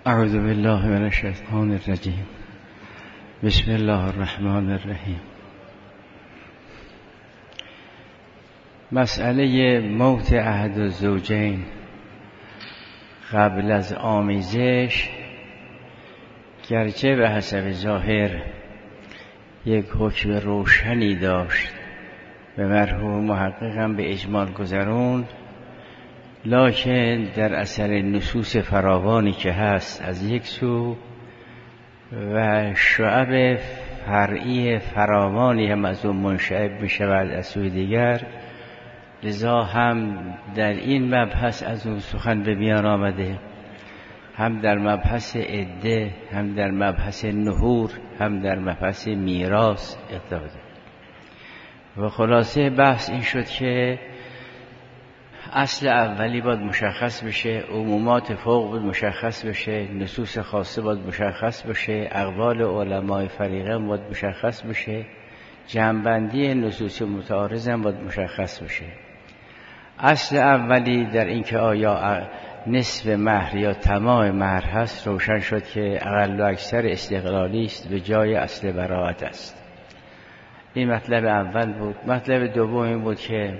اعوذ بالله من الشیطان الرجیم. بسم الله الرحمن الرحیم. مسئله موت احد الزوجین قبل از آمیزش گرچه به حسب ظاهر یک حکم روشنی داشت به مرحوم محققم به اجمال گذرون، لکن در اثر نصوص فراوانی که هست از یک سو و شعب فرعی فراوانی هم از اون منشعب می شود از سوی دیگر، لذا هم در این مبحث از اون سخن به میان آمده، هم در مبحث عده، هم در مبحث نحور، هم در مبحث میراث اقدام. و خلاصه بحث این شد که اصل اولی باید مشخص بشه، عمومات فوق باید مشخص بشه، نصوص خاصه باید مشخص بشه، اقوال علمای فریقه باید مشخص بشه، جمع‌بندی نصوص متعارض هم باید مشخص بشه. اصل اولی در این که آیا نصف مهر یا تمام مهر هست روشن شد که اقل و اکثر استقلالی است به جای اصل براءت است. این مطلب اول بود. مطلب دوم این بود که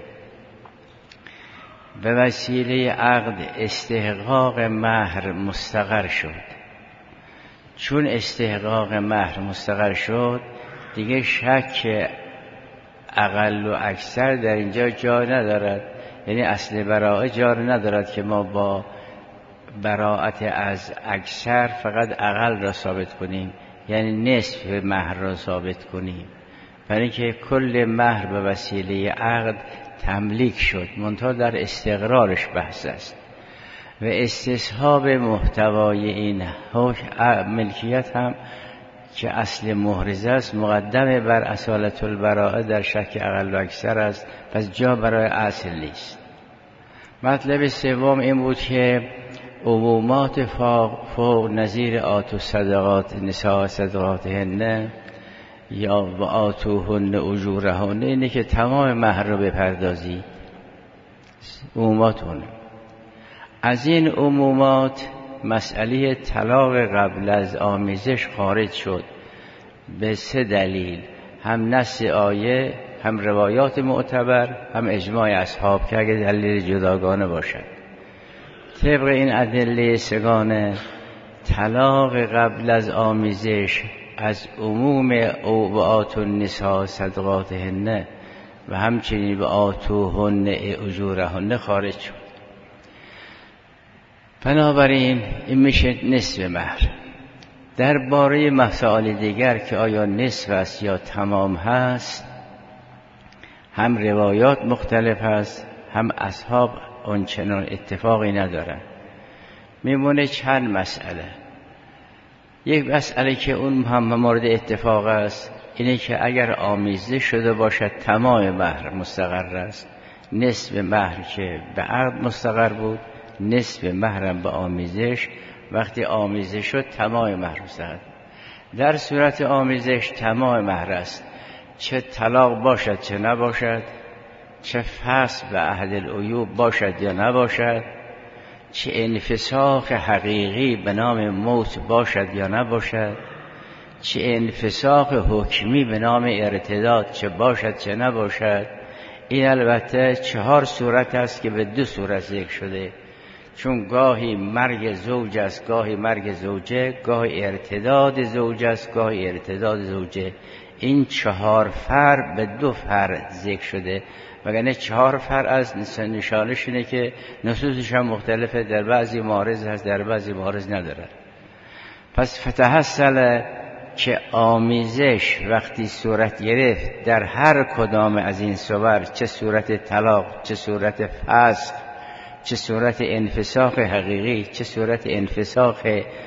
به وسیله عقد استحقاق مهر مستقر شد. چون استحقاق مهر مستقر شد دیگه شک اقل و اکثر در اینجا جا ندارد، یعنی اصل براءت جا ندارد که ما با براءت از اکثر فقط اقل را ثابت کنیم، یعنی نصف مهر را ثابت کنیم، برای که کل مهر به وسیله عقد تملیک شد، منتها در استقرارش بحث است و استصحاب محتوای این ملکیت هم که اصل محرز است مقدمه بر اصالت البراءه در شک اقل و اکثر است، پس جا برای اصل نیست. مطلب سوم این بود که عمومات فوق نظیر آتوا صدقات نساء صدقاتهن یا و آتوهن اجورهن، اینه که تمام مهر رو بپردازی، عمومات هونه. از این عمومات مسئله طلاق قبل از آمیزش خارج شد به سه دلیل، هم نص آیه، هم روایات معتبر، هم اجماع اصحاب که اگه دلیل جداگانه باشد. طبق این ادله سگانه طلاق قبل از آمیزش از عموم او و آتوا النساء صدقاتهن و همچنین و آتوهن اجورهن خارج شد. بنابراین این میشه نصف مهر. درباره مسائل دیگر که آیا نصف است یا تمام هست هم روایات مختلف هست، هم اصحاب آنچنان اتفاقی ندارن. میمونه چند مسئله. یک مسئله که اون هم مورد اتفاق است اینه که اگر آمیزه شده باشد تمام مهر مستقر است، نصف مهر که به عقد مستقر بود، نصف مهرم به آمیزش، وقتی آمیزه شد تمام مهر مستقر. در صورت آمیزش تمام مهر است، چه طلاق باشد چه نباشد، چه فسخ به عهد العیوب باشد یا نباشد، چه انفساخ حقیقی به نام موت باشد یا نباشد، چه انفساخ حکمی به نام ارتداد چه باشد چه نباشد. این البته 4 صورت است که به 2 صورت ذکر شده، چون گاهی مرگ زوج است، گاهی مرگ زوجه، گاهی ارتداد زوج است، گاهی ارتداد زوجه. این 4 فرع به 2 فرع ذکر شده، وگرنه 4 فرع از نشانش اینه که نصوصش هم مختلفه، در بعضی معارض هست در بعضی معارض نداره. پس فتحصل که آمیزش وقتی صورت گرفت در هر کدام از این صور، چه صورت طلاق، چه صورت فسخ، چه صورت انفساخ حقیقی، چه صورت انفساخ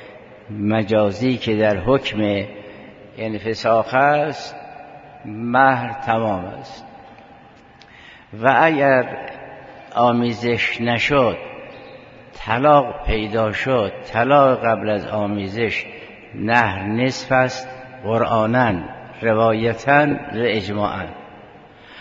مجازی که در حکم انفساخ است، مهر تمام است. و اگر آمیزش نشد، طلاق پیدا شد، طلاق قبل از آمیزش مهر نصف است، قرآناً، روایتاً و اجماعاً.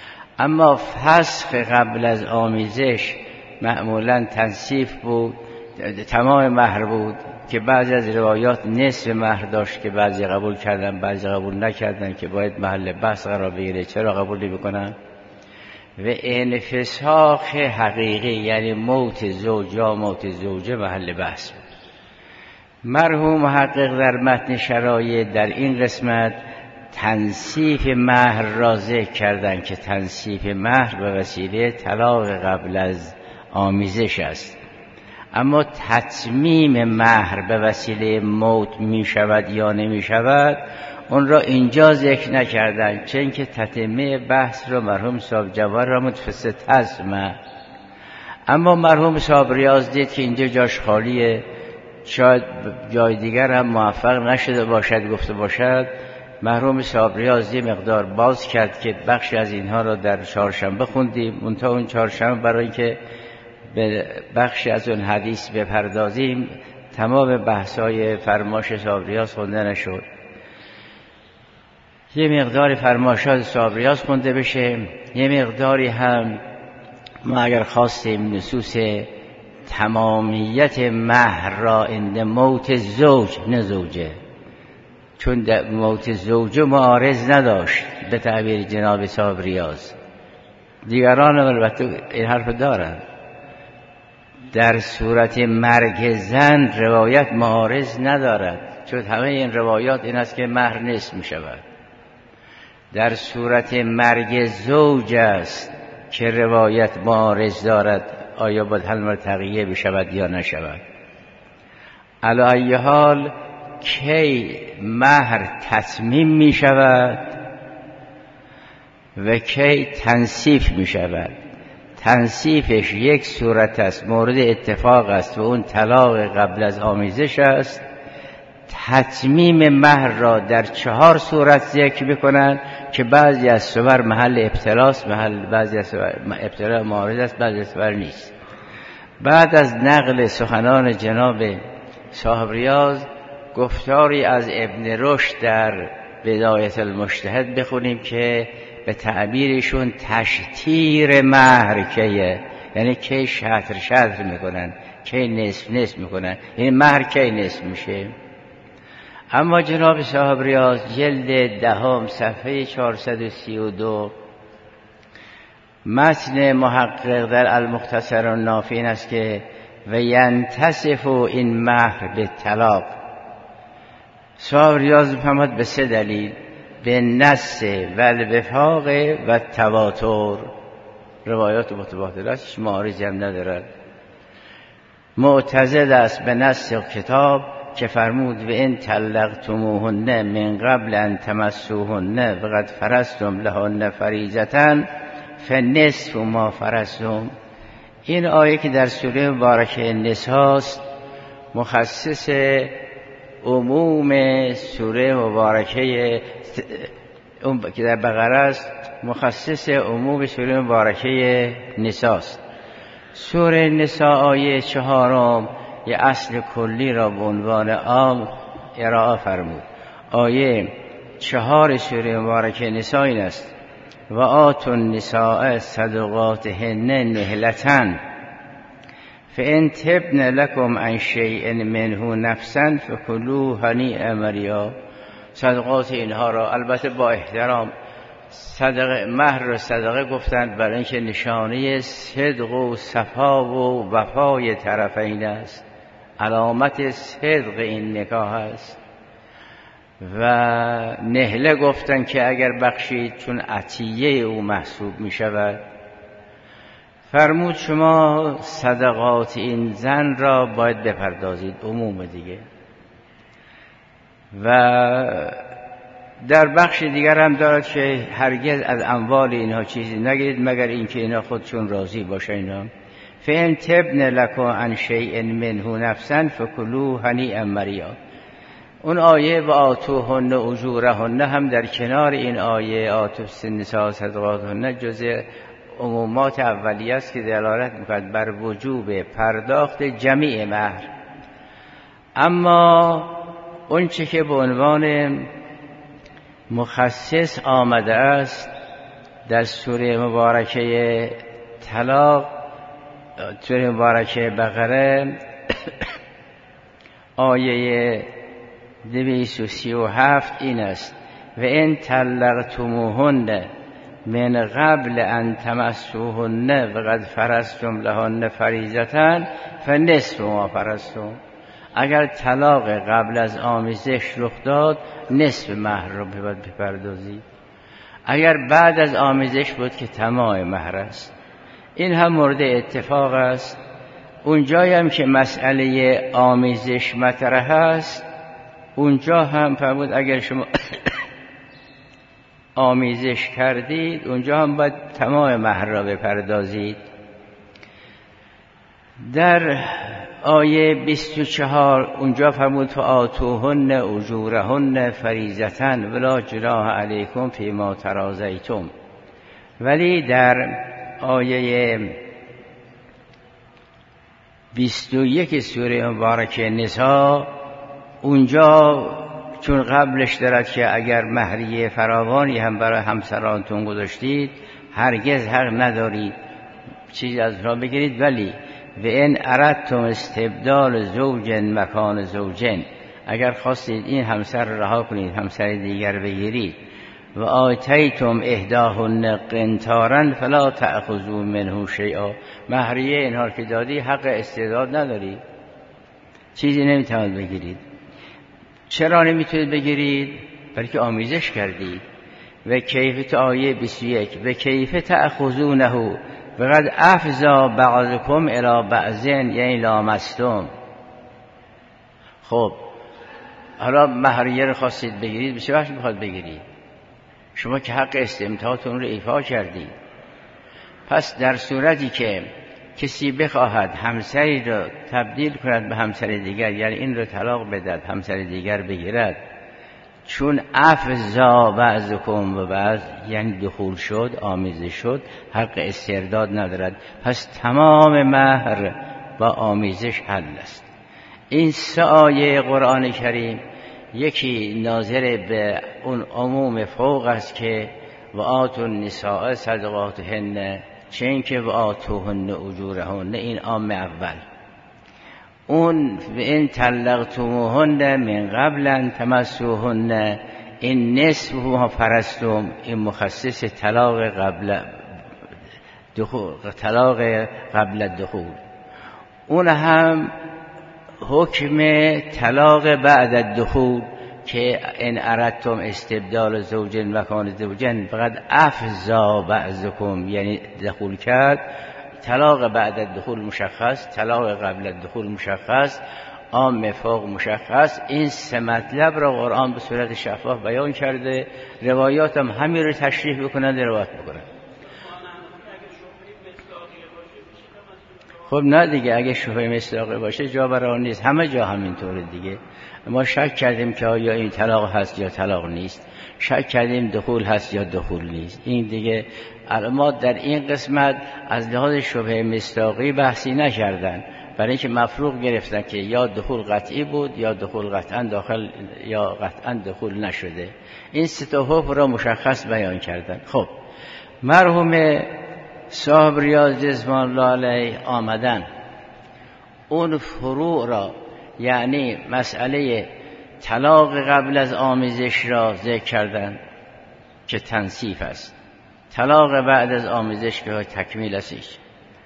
اما فسخ قبل از آمیزش معمولاً تنصیف بود تمام مهر بود که بعضی از روایات نصف مهر داشت که بعضی قبول کردن بعضی قبول نکردن که باید محل بحث قرار بگیره چرا قبول نمی‌کنن. و انفساخ حقیقی یعنی موت زوج یا موت زوجه محل بحث بود. مرحوم محقق در متن شرایط در این قسمت تنصیف مهر را ذکر کردن که تنصیف مهر به وسیله طلاق قبل از آمیزش است، اما تتمیم مهر به وسیله موت می شود یا نمی شود اون را اینجا ذکر نکردن، چون که تتمه بحث را مرحوم صاحب جواهر را متفسد هست اما مرحوم صاحب ریاض دید که اینجا جاش خالیه، شاید جای دیگر هم موفق نشده باشد گفته باشد. مرحوم صاحب ریاض مقدار باز کرد که بخشی از اینها را در چهارشنبه خوندیم، منتها اون چهارشنبه برای اینکه به بخشی از اون حدیث بپردازیم تمام بحث‌های فرماش صاحب ریاض خونده نشد. یه مقدار فرماشات صاحب ریاض خونده بشه، یه مقداری هم ما اگر خواستیم نصوص تمامیت مهر را اند موت زوج نه زوجه، چون موت زوجه معارض نداشت به تعبیر جناب صاحب ریاض. دیگران البته این حرف دارند. در صورت مرگ زن روایت معارض ندارد، چون همه این روایات این است که مهر نصف می شود. در صورت مرگ زوج است که روایت معارض دارد، آیا باید حل تغییر بشود یا نشود. علی ای حال کی مهر تتمیم می شود و کی تنصیف می شود. تنصیفش یک صورت است، مورد اتفاق است و اون طلاق قبل از آمیزش است. تتمیم مهر را در 4 صورت ذکر میکنند که بعضی از صور محل ابتلاست، بعضی از ابتلا معارض است، بعضی از صور نیست. بعد از نقل سخنان جناب صاحب ریاض گفتاری از ابن رشد در بدایت المجتهد بخونیم که به تعبیرشون تشتیر مهر کیه، یعنی کی شطر میکنن، کی نصف میکنن، یعنی مهر کی نصف میشه. اما جناب صاحب ریاض جلد 10 صفحه 432 متن محقق در المختصر النافع است که و ینتصف این مهر به طلاق. صاحب ریاض فهمد به 3 دلیل: به نص و الوفاق و تواتر. روایات متواتر است، معارضی هم ندارد. معتضد است به نص کتاب که فرمود و ان طلقتموهن من قبل ان تمسوهن وقد فرضتم لهن فریضة فنصف ما فرضتم. این آیه که در سوره مبارکه نساء است مخصص عموم سوره مبارکه که در بقره است، مخصص عموم سوره مبارکه نساء است. سوره نساء آیه 4 یه اصل کلی را به عنوان عام ارائه فرمود. آیه 4 سوره مبارکه نساء این است: و آتوا النساء صدقاتهن نهلة فإن تبن لكم عن شيء منه نفسا فكلوه هنیئا مریا. صدقات اینها را البته با احترام صدقه مهر را صدقه گفتند برای اینکه نشانه صدق و صفا و وفای طرفین است، علامت صدق این نکاح است. و نهله گفتند که اگر بخشید چون عطیه او محسوب می شود. فرمود شما صدقات این زن را باید بپردازید، عموم دیگه. و در بخش دیگر هم دارد که هرگز از اموال اینها چیزی نگیرید مگر اینکه اینها خودشون راضی باشه. اینا فإن تبن لكم عن شيء منه نفسا فكلوه هنیئا مریا. اون آیه و آتوهن اجورهن هم در کنار این آیه آتوا النساء صدقاتهن جزء عمومات اولیه است که دلالت می‌کند بر وجوب پرداخت جمیع مهر. اما اون چه که به عنوان مخصص آمده است در سوره مبارکه طلاق، سوره مبارکه بقره آیه 237 این است: و ان طلقتموهن من قبل ان تمسوهن و قد فرضتم لهن فریضة فنصف ما فرضتم. اگر طلاق قبل از آمیزش رخ داد نصف مهر را باید بپردازید. اگر بعد از آمیزش بود که تمام مهر است. این هم مورد اتفاق است. اونجایی هم که مسئله آمیزش مطرح است اونجا هم فرمود اگر شما آمیزش کردید اونجا هم باید تمام مهر را بپردازید. در آیه 24 اونجا فرمود فآتوهن اجورهن فریضة ولا جناح علیکم فیما تراضیتم. ولی در آیه 21 سوره مبارکه نساء اونجا چون قبلش دارد که اگر مهریه فراوانی هم برای همسرانتون گذاشتید هرگز حق ندارید چیزی از را بگیرید، ولی و ان اردتم استبدال زوج مکان زوجن، اگر خواستید این همسر رها کنید همسر دیگر بگیرید، و آتیتم احداهن قنطارا فلا تأخذوا منه شیئا، مهریه اینها که دادی حق استعداد نداری، چیزی نمیتوانید بگیرید. چرا نمیتونید بگیرید؟ بلکه آمیزش کردید. و کیف آیه 21 و کیف تأخذونه وقد افضا بعضکم الی بعض یعنی لامستم. خب حالا مهریه رو خواستید بگیرید، به چه وجه میخواد بگیرید؟ شما که حق استمتاعتون رو ایفا کردید. پس در صورتی که کسی بخواهد همسری را تبدیل کند به همسر دیگر، یعنی این را طلاق بدهد همسر دیگر بگیرد، چون افضا بعضکم و بعض یعنی دخول شد، آمیزش شد، حق استرداد ندارد. پس تمام مهر با آمیزش حل است. این سه آیه قرآن کریم یکی ناظر به اون عموم فوق است که و آتوا النساء صدقاتهن، چه این که و آتوهن اجورهن، این عام اول. اون و این طلقتموهن من قبل ان تمسوهن، این نصف ما فرضتم، این مخصص طلاق قبل الدخول. اون هم حکم طلاق بعد الدخول که ان اردتم استبدال زوج مکان زوج فقط افضا بعضکم، یعنی دخول کرد. طلاق بعد الدخول مشخص، طلاق قبل الدخول مشخص، عام فوق مشخص. این سه مطلب را قرآن به صورت شفاف بیان کرده. روایات هم همین رو تشریح بکنند، روایت بکنند. خب نه دیگه، اگه شبهه مصداقی باشه جا برای آن نیست، همه جا همینطوره دیگه. ما شک کردیم که آیا این طلاق هست یا طلاق نیست، شک کردیم دخول هست یا دخول نیست. این دیگه ما در این قسمت از لحاظ شبهه مصداقی بحثی نکردن، برای اینکه مفروغ گرفتن که یا دخول قطعی بود یا دخول قطعا داخل یا قطعا دخول نشده. این سه تا حکم را مشخص بیان کردن. خب مرحوم صاحب ریاض رضوان الله علیه آمدن اون فروع را، یعنی مسئله طلاق قبل از آمیزش را ذکر کردن که تنصیف است، طلاق بعد از آمیزش که تکمیل است،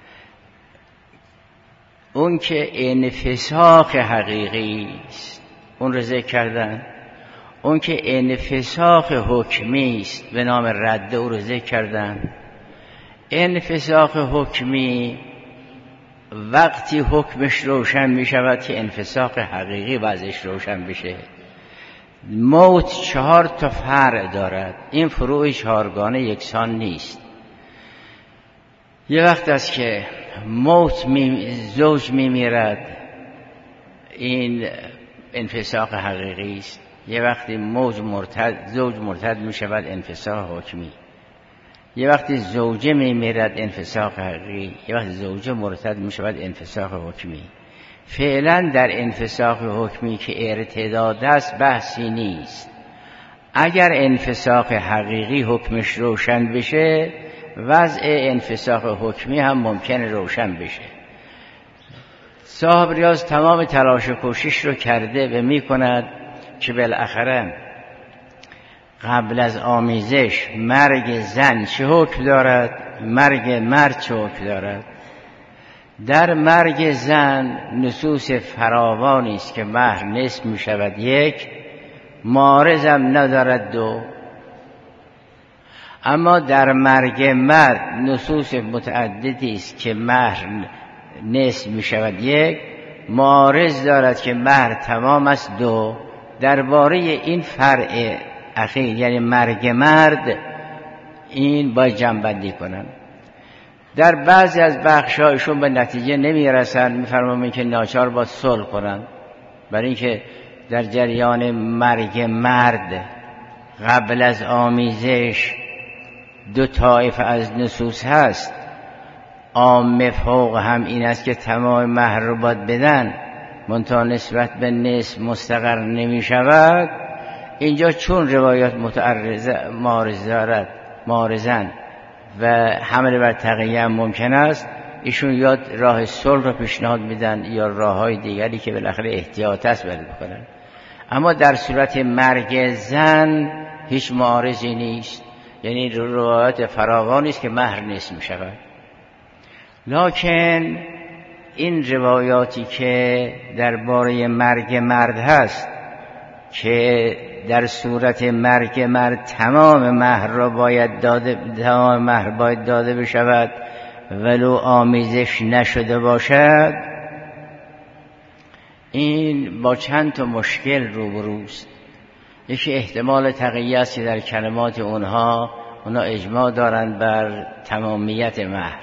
اون که انفساخ حقیقی است اون را ذکر کردن، اون که انفساخ حکمی است به نام رد او را ذکر کردن. انفساخ حکمی وقتی حکمش روشن می شود که انفساخ حقیقی وضعش روشن بشه. موت 4 تا فرع دارد، این فروع 4گانه یکسان نیست. یه وقت است که موت زوج می میرد، این انفساخ حقیقی است. یه وقتی زوج مرتد می شود، انفساخ حکمی. یه وقتی زوجه می میرد، انفساخ حقیقی. یه وقتی زوجه مرتد می شود، انفساخ حکمی. فعلا در انفساخ حکمی که ارتداد است بحثی نیست. اگر انفساخ حقیقی حکمش روشن بشه، وضع انفساخ حکمی هم ممکنه روشن بشه. صاحب ریاض تمام تلاش و کوشش رو کرده و میکند که بالاخره قبل از آمیزش مرگ زن چه حکم دارد، مرگ مرد چه حکم دارد. در مرگ زن نصوص فراوانی است که مهر نصف می شود 1، معارضم ندارد 2. اما در مرگ مرد نصوص متعددی است که مهر نصف می شود 1، معارض دارد که مهر تمام است 2. درباره این فرع اخیر یعنی مرگ مرد این باید جمع‌بندی کنن. در بعضی از بخشایشون به نتیجه نمیرسن، میفرمایند که ناچار باید صلح کنن، برای اینکه در جریان مرگ مرد قبل از آمیزش 2 طایفه از نصوص هست. عام فوق هم این است که تمام مهر رو باید بدن، منتها نسبت به نصف مستقر نمی شود. اینجا چون روایات معارضن و حمل بر تقیه هم ممکن است، ایشون یا راه صلح رو پیشنهاد میدن یا راههای دیگری که بالاخره احتیاط است برای بکنن. اما در صورت مرگ زن هیچ معارضی نیست، یعنی روایات فراوانی است که مهر نصف می شود. لکن این روایاتی که درباره مرگ مرد هست که در صورت مرگ مرد تمام مهر باید داده بشود ولو آمیزش نشده باشد، این با چند تا مشکل روبروست. یکی احتمال تقیه است که در کلمات اونا اجماع دارند بر تمامیت مهر.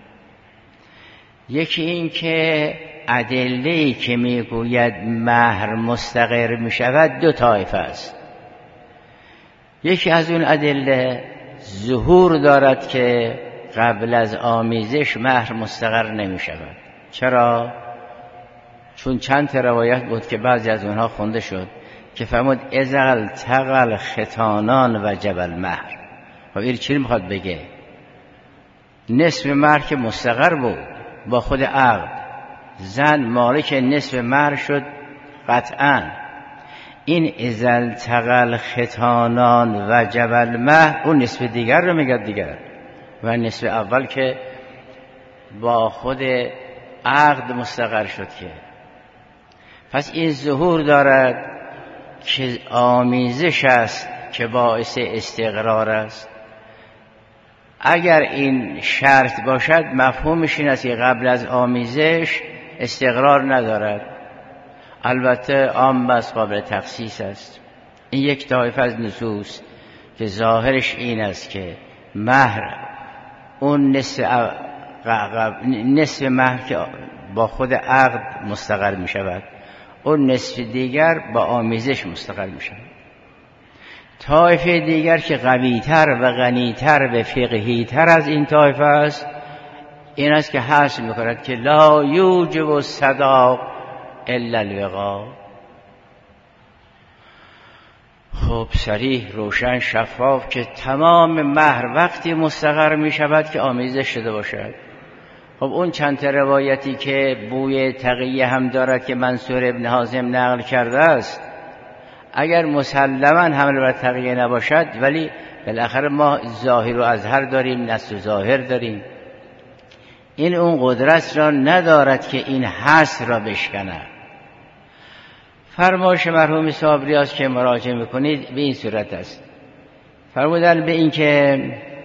یکی این که ادله‌ای که میگوید مهر مستقر می شود 2 طایفه است. یکی از اون ادله ظهور دارد که قبل از آمیزش مهر مستقر نمی شود. چرا؟ چون چند تا روایت بود که بعضی از اونها خونده شد که فرمود اذا التقى الختانان وجب المهر. و این چی میخواد بگه؟ نصف مهر که مستقر بود با خود عقد، زن مالک نصف مهر شد قطعا. این اذا التقى الختانان وجب المهر اون نصف دیگر رو میگه دیگر، و نصف اول که با خود عقد مستقر شد که. پس این ظهور دارد که آمیزش است که باعث استقرار است. اگر این شرط باشد مفهومش این است که قبل از آمیزش استقرار ندارد. البته عام بس قابل تخصیص است. این یک طایفه از نصوص که ظاهرش این است که مهر اون نصف مهر که با خود عقد مستقر می شود، اون نصف دیگر با آمیزش مستقر می شود. طایفه دیگر که قویتر و غنیتر و فقهیتر از این طایفه است، این است که حس می کند که لا یوجب الصداق الا الوقا. خب صریح، روشن، شفاف که تمام مهر وقتی مستقر می شود که آمیزش شده باشد. خب اون چند تا روایتی که بوی تقیه هم دارد که منصور ابن حازم نقل کرده است، اگر مسلما حمل بر تقیه نباشد، ولی بالاخره ما ظاهر و اظهر داریم، نص و ظاهر داریم، این اون قدرت را ندارد که این حصر را بشکنه. فرمایش مرحوم صاحب ریاض که مراجعه میکنید به این صورت است. فرمودن به این که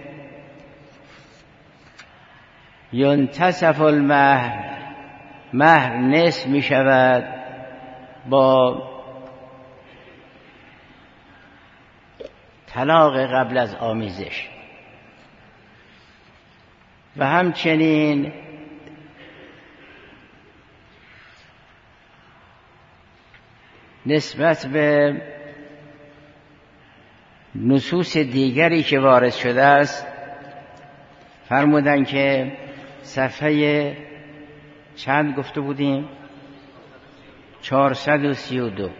ینتصف المهر، مهر نصف می شود با طلاق قبل از آمیزش، و همچنین نسبت به نصوص دیگری که وارد شده است فرمودن که صفحه چند گفته بودیم؟ 432.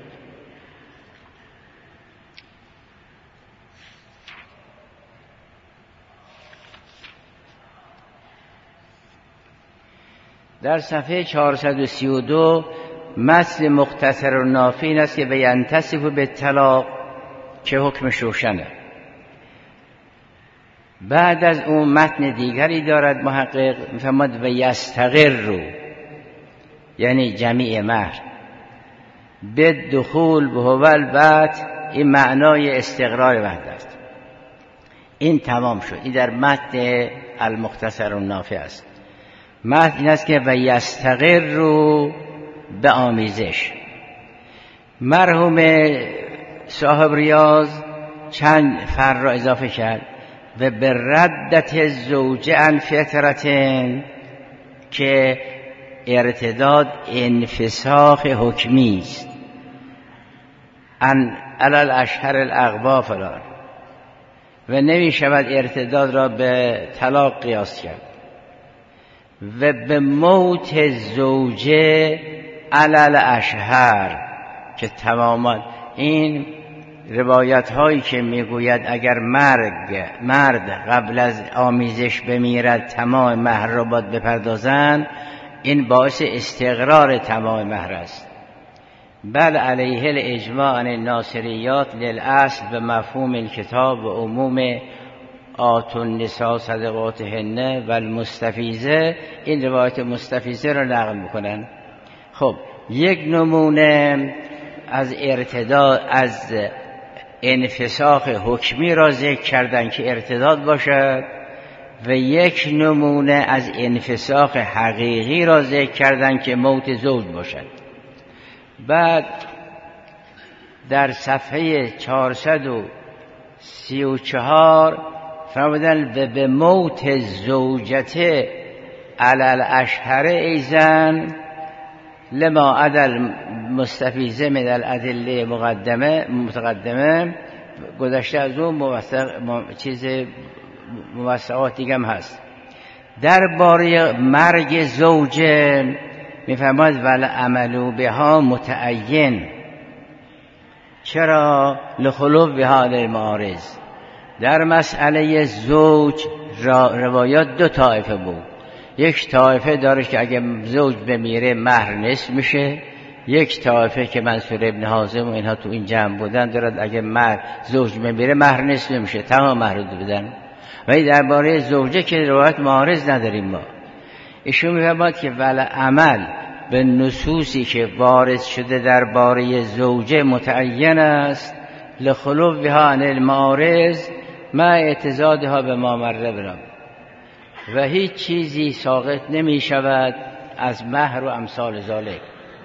در صفحه 432 متن مختصر و نافی این است که ینتصف به طلاق که حکمش روشنه. بعد از اون متن دیگری دارد محقق میفرماد و یستقر رو، یعنی جمیع مهر به دخول به هول بعد، این معنای استقرار وحدت است. این تمام شد. این در متن المختصر النافع است. متن این است که و یستقر رو به آمیزش. مرحوم صاحب ریاض چند فر را اضافه کرد و به ردت زوجه عن فطرتن که ارتداد انفساخ حکمی است، ان علل اشهر الاغوا فلان، و نمی شود ارتداد را به طلاق قیاس کرد. و به موت زوجه علل اشهر که تماما این روایت هایی که میگوید اگر مرد قبل از آمیزش بمیرد تمام مهر را باید بپردازند، این باعث استقرار تمام مهر است. بل علیه الاجماع عن الناصریات للاصل به مفهوم الکتاب و عموم آتوا النساء صدقاتهن و المستفیضه، این روایت مستفیضه را نقل میکنن. خب یک نمونه از ارتداد از انفساخ حکمی را ذکر کردن که ارتداد باشد و یک نمونه از انفساخ حقیقی را ذکر کردن که موت زوج باشد. بعد در صفحه 434 فرمودن و به موت زوجته علل اشهر ایزن لما عدل مستفیزه من الادله متقدمه گذشته از اون چیز موسعات دیگه هم هست. درباره مرگ زوجه میفرماید ول عملو بها متعین. چرا؟ لخلو بها للمعارض. در مسئله زوج روایات دو طایفه بود. یک طایفه داره که اگه زوج بمیره مهر نصف میشه، یک طایفه که منصور ابن حازم و اینها تو این جمع بودن دارد اگه زوج بمیره مهر نصف میشه، تمام مهر رو بدن. ولی درباره زوجه که روایت معارض نداریم ما. ایشون میفرماد که ول عمل به نصوصی که وارد شده درباره زوجه متعین است لخلو بها عن المعارض ما اعتزادها به ما مر بنا، و هیچ چیزی ساقط نمی شود از مهر و امثال ذالک.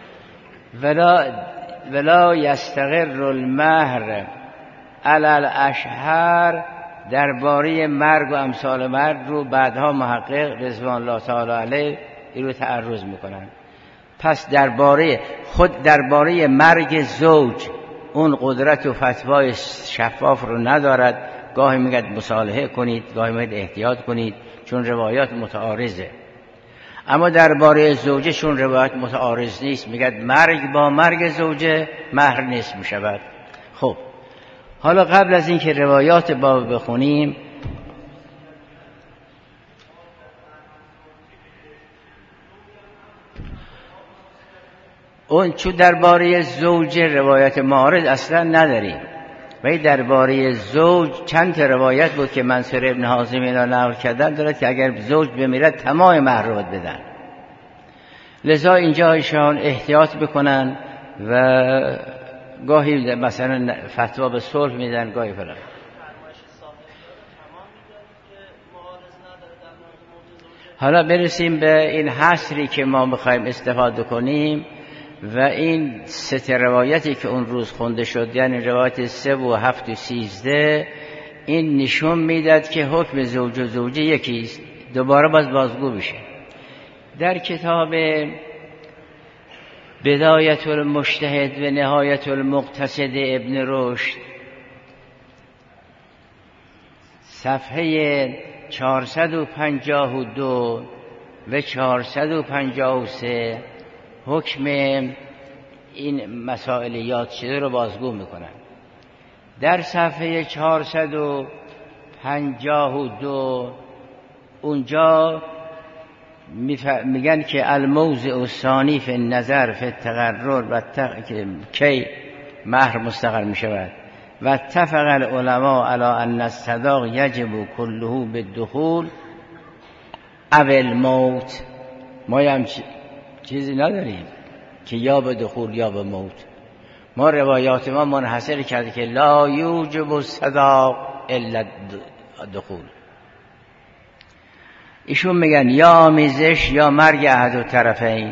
ولا یستقر المهر علی الاشهر، درباره مرگ و امثال مرگ رو بعدها محقق رضوان الله تعالی علیه این رو تعرض میکنن. پس درباره مرگ زوج اون قدرت و فتوای شفاف رو ندارد. گاهی میگه مصالحه کنید، گاهی میگه احتیاط کنید، چون روایات متعارضه. اما درباره زوجه چون روایت متعارض نیست، میگه مرگ با مرگ زوجه مهر نصف میشود. خب حالا قبل از اینکه روایات باب بخونیم، اون چون درباره زوجه روایت معارض اصلا نداریم، ولی درباره زوج چند روایت بود که منصور ابن حازم اینا نقل کردن دارد که اگر زوج بمیرد تمام مهر رو بدن. لذا اینجا ایشان احتیاط بکنن و گاهی مثلا فتوا به صلح میدن، گاهی فلان. حالا برسیم به این حصری که ما میخوایم استفاده کنیم و این سه روایتی که اون روز خونده شد، یعنی روایت 3 و 7 و 13، این نشون میداد که حکم زوج و زوجه یکیست. دوباره بازگو بشه. در کتاب بدایت المجتهد و نهایت المقتصد ابن رشد صفحه 452 و 453 حکم این مسائل یاد شده رو بازگو میکنن. در صفحه 452 اونجا میگن که الموضع الثانی فی النظر فی التقرر و کی مهر مستقر می شود و اتفق العلماء علی ان الصداق یجب کله بالدخول او الموت. ما هم چیزی نداریم که یا به دخول یا به موت. ما روایات ما منحصر کرده که لا یوجب الصداق الا دخول. ایشون میگن یا آمیزش یا مرگ احد الطرفین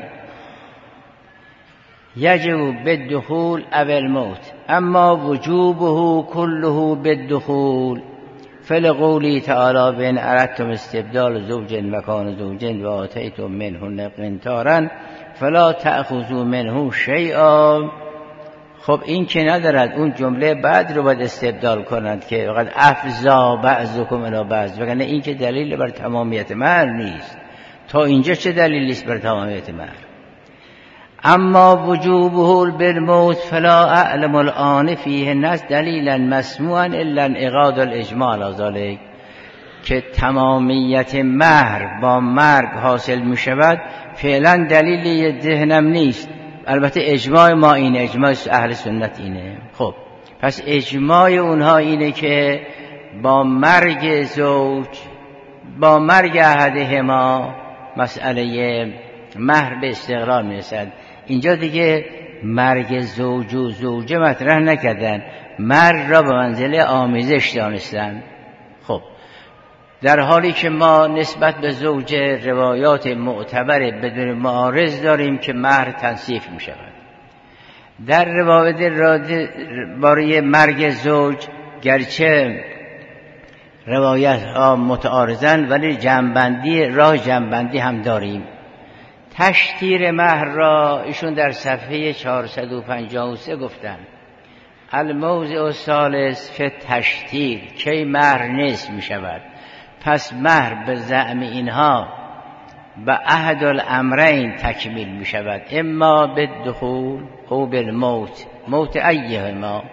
یجب بالدخول او الموت، اما وجوبه كله بالدخول فلقولی تعالی بین اردتم استبدال زوج مکان زوج و آتیتم منهن قنطارا فلا تأخذوا منه شیئا. خب این که ندارد اون جمله بعد رو باید استبدال کنند که وقد افزا بعضکم الی بعض، وگرنه این که دلیل بر تمامیت مهر نیست. تا اینجا چه دلیلی است بر تمامیت مهر؟ اما وجوبه بالموت فلا اعلم الان فیه الناس دلیلا مسموعا الا انعقاد الاجماع علی ذلک، که تمامیت مهر با مرگ حاصل می شود فعلا دلیلی ذهنم نیست. البته اجماع ما اینه، اجماع اهل سنت اینه. خب پس اجماع اونها اینه که با مرگ زوج، با مرگ احدهما مسئله مهر به استقرار میرسد. اینجا دیگه مرگ زوج و زوجه مطرح نکردن، مرگ را به منزله آمیزش دانستن. خب در حالی که ما نسبت به زوجه روایات معتبر بدون معارض داریم که مهر تنصیف می شود. در روایت باره مرگ زوج گرچه روایت ها متعارضن ولی راه جمع‌بندی هم داریم. تشتیر مهر را ایشون در صفحه 453 گفتن الموضع الثالث فی تشتیر کی مهر نصف می شود. پس مهر به زعم اینها به احد الامرین تکمیل می شود، اما بالدخول او بالموت، موت ایهما.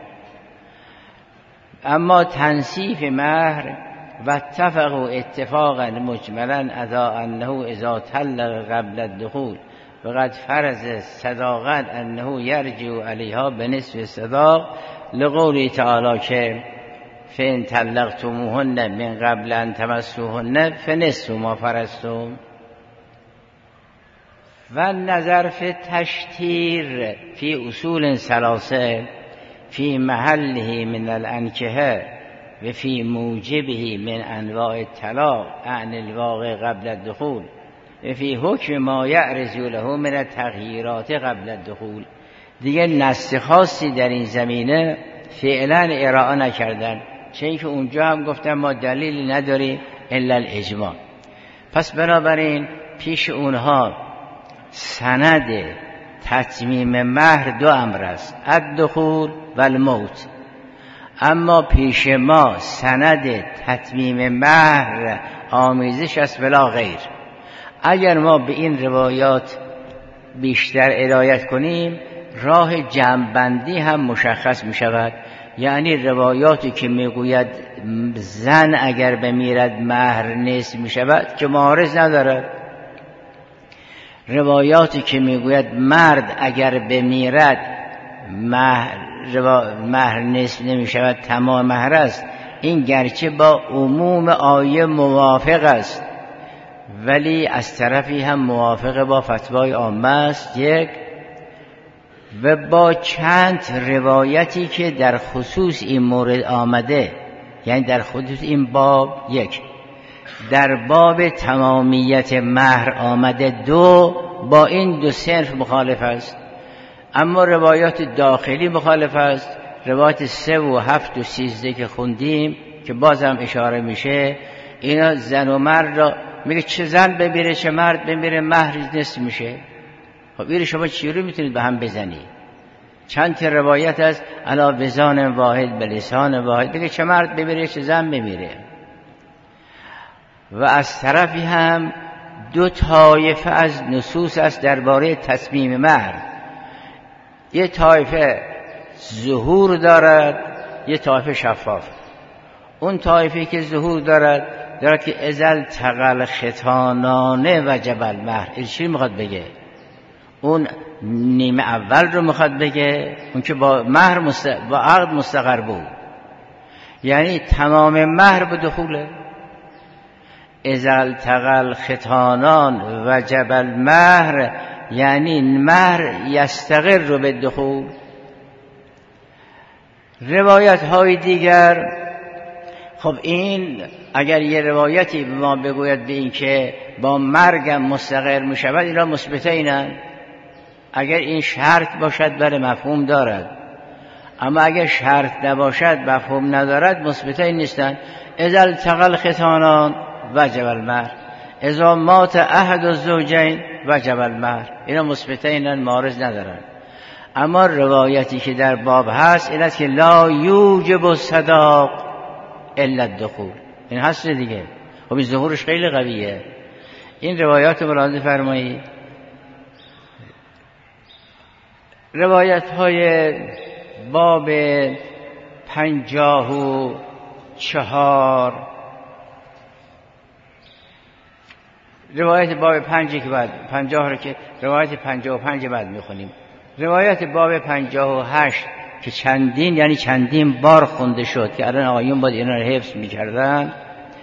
اما تنصیف مهر و اتفقوا اتفاقا مجملا اذا انه اذا طلق قبل الدخول وقد فرض صداقا انه یرجع علیها بنصف الصداق لقوله تعالی که فإن طلقتموهن من قبل ان تمسوهن فنصف ما فرضتم. و نظر فی تشتیر فی اصول ثلاثه فی محله من الانکحه و فی موجبه من انواع الطلاق عن الواقع قبل الدخول و فی حکم ما یعرض له من التغییرات قبل الدخول. دیگه نص خاصی در این زمینه فعلا ارائه نکردن، چون که اونجا هم گفتن ما دلیلی نداریم الا الاجماع. پس بنابراین پیش اونها سند تتمیم مهر دو امر است، الدخول و الموت. اما پیش ما سند تتمیم مهر آمیزش است بلا غیر. اگر ما به این روایات بیشتر عنایت کنیم راه جمع‌بندی هم مشخص می شود. یعنی روایاتی که میگوید زن اگر بمیرد مهر نصف می شود که معارض ندارد، روایاتی که میگوید مرد اگر بمیرد مهر نصف نمی شود تمام مهر است، این گرچه با عموم آیه موافق است ولی از طرفی هم موافق با فتوای عامه است. یک و با چند روایتی که در خصوص این مورد آمده، یعنی در خصوص این باب، یک در باب تمامیت مهر آمده، دو با این دو صنف مخالف است. اما روایات داخلی مخالف است. روایات 3 و 7 و 13 که خوندیم که بازم اشاره میشه، اینا زن و مرد را میگه چه زن بمیره چه مرد بمیره مهر نصف میشه. خب این شما چجوری میتونید به هم بزنید؟ چند تا روایت است علی وزان واحد به لسان واحد، بگه چه مرد بمیره چه زن بمیره. و از طرفی هم دو طایفه از نصوص است درباره تصمیم مهر. یه طایفه ظهور دارد، یه طایفه شفاف. اون طایفه که ظهور دارد دارد که ازل تقل ختانانه و جبل مهر. این چی میخواد بگه؟ اون نیمه اول رو میخواد بگه، اون که با مهر با عقد مستقر بود، یعنی تمام مهر به دخوله. ازل تقل ختانان و جبل مهر، یعنی مهر یستقر رو به دخول. روایت های دیگر، خب این اگر یه روایتی به ما بگوید به این که با مرگم مستقر می شود، اینا مثبته اینن. اگر این شرط باشد بله مفهوم دارد، اما اگر شرط نباشد مفهوم ندارد، مثبته این نیستن. اذا التقى الختانان وجب المهر، اذا مات احد الزوجین وجب المهر. اینا مثبته اینن، معارض ندارن. اما روایتی که در باب هست این است که لا یوجب الصداق الا الدخول، این هست دیگه. خب این ظهورش خیلی قویه. این روایات ملاحظه فرمایید. روایت های باب 54، روایت باب 5 که بعد 50 رو که روایت 55 بعد میخونیم. روایت باب 58 که چندین، یعنی چندین بار خونده شد که الان آقایون باید اینا رو حفظ میکردن.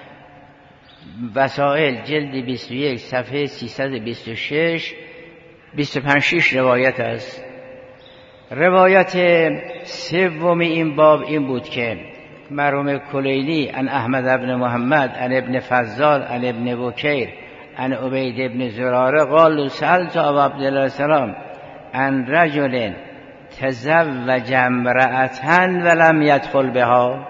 وسائل جلد 21 صفحه 326 25 روایت است. روایت سوم این باب این بود که مرحوم کلینی عن احمد ابن محمد عن ابن فضال عن ابن بکیر عن عبید ابن زراره قال سألت ابا عبدالله السلام عن رجل تزوج امرأة ولم يدخل بها.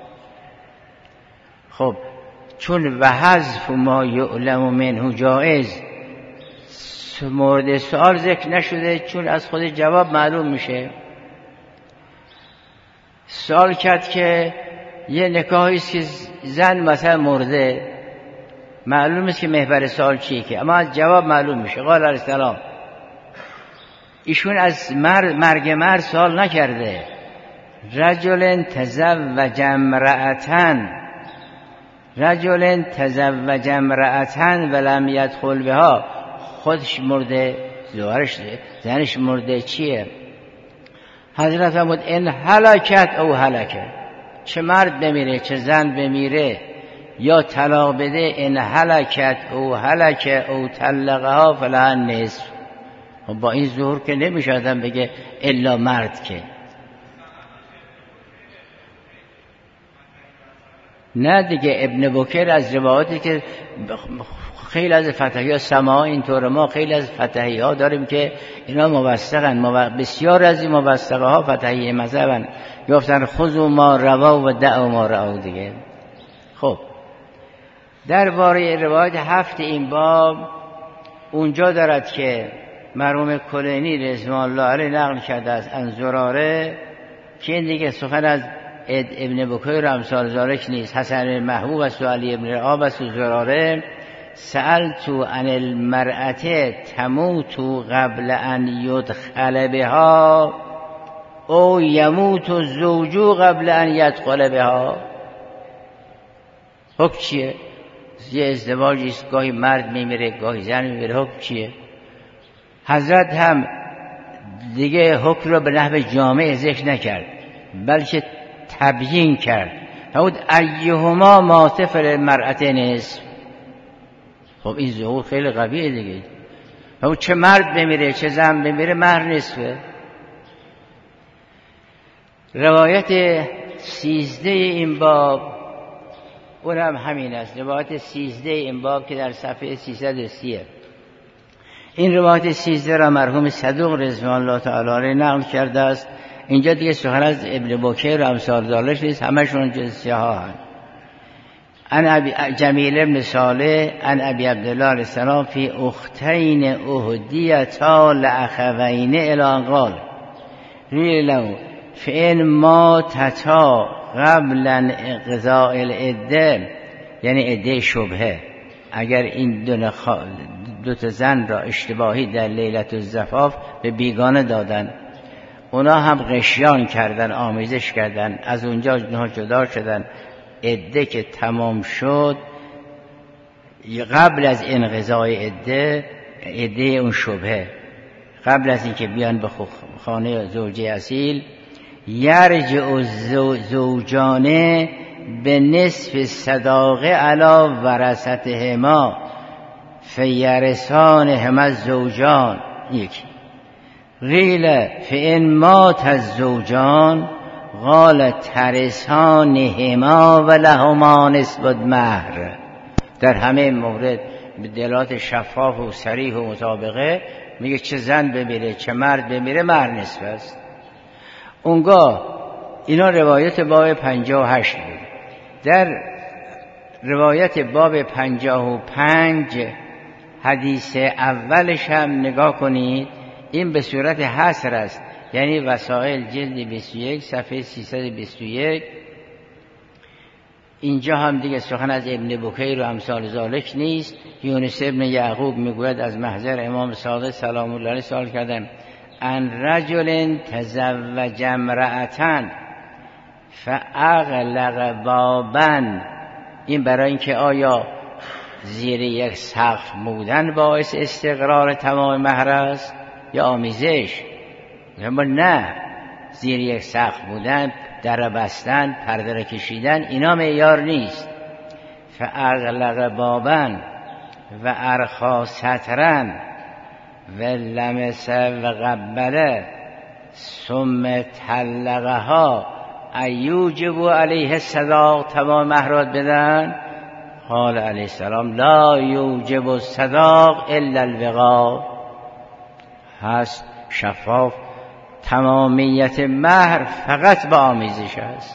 خب چون و حذف ما یعلم منه جائز، مورد سوال ذکر نشده چون از خود جواب معلوم میشه. سوال کرد که یه نکاحی است که زن مثلا مرده، معلوم است که محور سوال چیه که، اما از جواب معلوم میشه. قال علیه السلام، ایشون از مرگ مرد سوال نکرده. رجل تزوج امرأة، رجل تزوج امرأة ولم يدخل بها، خودش مرده، زنش مرده، چیه؟ حضرت فرمود ان هلکت او هلکه، چه مرد بمیره چه زن بمیره یا طلاق بده، ان هلکت او هلکه او طلقها فلها نصف. با این ظهور که نمیشه آدم بگه الا مرد که. نه دیگه. ابن بکر از روایاتی که خیلی از فتحی ها سما اینطور، ما خیلی از فتحی ها داریم که اینا موثقن، بسیار از این موثقه ها فتحی مذهبن، گفتن خذوا ما روا و دعوا ما روا دیگه. خب درباره روایت 7 این باب اونجا دارد که مرحوم کلینی رضوان الله علیه نقل کرده است ان زراره، که این دیگه سخن از ابن بکیر امثال ذالک نیست. حسن محبوب و علی ابن رعاب و زراره سألتو عن المرأة تموت قبل ان يدخل بها او يموت الزوج قبل ان يدخل بها. حکم چیه؟ یه ازدواجی است، گاهی مرد میمیره گاهی زن میمیره، حکم چیه؟ حضرت هم دیگه حکم رو به نحو جامع ذکر نکرد بلکه تبیین کرد. فرمود ایهما مات فللمرأة نصف. خب این ظهور خیلی قویه دیگه. فرمود چه مرد بمیره چه زن بمیره مهر نصفه. روایت 13 این باب اون هم همین است. روایت 13 این باب که در صفحه 330. این روایت 13 را مرحوم صدوق رضوان الله تعالی علیه نقل کرده است. اینجا دیگه سخن از ابن بکیر و امثال ذالک نیست، همشون جنسیه ها هستند. عن ابي جمیل ابن صالح عن ابي عبدالله علیه السلام فی اختین اهدیتا لاخوین الی ان قال قیل له فان ماتتا قبل انقضاء العده، یعنی عده شبهه، اگر این دو تا زن را اشتباهی در لیلة الزفاف به بیگانه دادن، اونا هم غشیان کردن، آمیزش کردن، از اونجا جدا شدن، عده که تمام شد قبل از انقضای عده اون شبهه، قبل از اینکه بیان به خانه زوجه اصیل، یرجع زوجانه به نصف صداقه علی ورثتهما فیرثانهما الزوجان. یکی قیل فإن مات الزوجان قال ترثانهما و لهما نصف المهر. در همه مورد به دلالت شفاف و صریح و مطابقه میگه چه زن بمیره چه مرد بمیره مهر نصف است. اونگاه اینا روایت باب 58 بود. در روایت باب 55 حدیث اولش هم نگاه کنید، این به صورت حصر است، یعنی وسائل جلد 21 صفحه 321. اینجا هم دیگه سخن از ابن بکیر و امثال ذالک نیست. یونس ابن یعقوب میگوید از محضر امام صادق سلام الله علیه سوال کردم ان رجل تزوج امرأة فاغلق بابا. این برای اینکه آیا زیر یک سقف بودن باعث استقرار تمام مهر است یا آمیزش؟ اما نه، زیر یک سقف بودن، در بستن، پرده را کشیدن، اینا معیار نیست. فاغلق بابا و ارخا سترا و لمس و قبله ثم طلقها ایوجب علیه الصداق. تمام مهرات بدن؟ قال علیه السلام لا یوجب الصداق الا الوقا. هست شفاف، تمامیت مهر فقط با آمیزش است.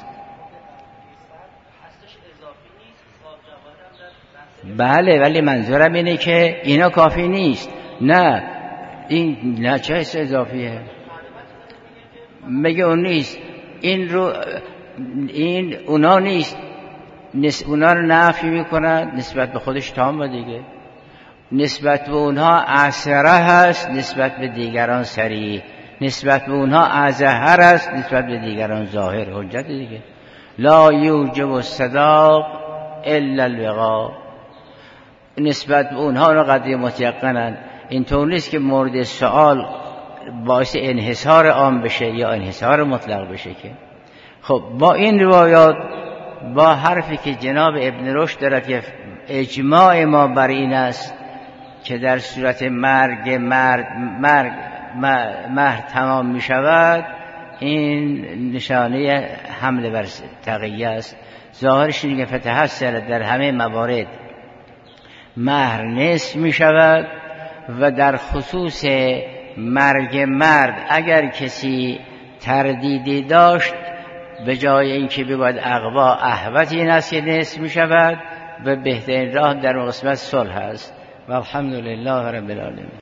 بله، ولی منظورم اینه که اینا کافی نیست. نه، این نه چه اضافیه، مگه اون نیست، این اونا نیست، اونا رو نفی میکنن نسبت به خودش تام دیگه، نسبت به اونها عسره هست، نسبت به دیگران صریح، نسبت به اونها ازهر است، نسبت به دیگران ظاهر. حجت دیگه. لا یوجب الصداق الا الوقا. نسبت به اونها رو قضیه متیقنن. اینطور نیست که مورد سوال باعث انحصار عام بشه یا انحصار مطلق بشه که. خب با این روایات، با حرفی که جناب ابن رشد دارد که اجماع ما بر این است که در صورت مرگ مهر تمام می شود، این نشانه حمل بر تقیه است. ظاهرش اینه که فتحصل در همه موارد مهر نصف می شود و در خصوص مرگ مرد اگر کسی تردیدی داشت، به جای اینکه بگوید اقوا احوط این است که نصف می شود و بهترین راه در قسمت صلح است. و الحمدلله رب العالمین.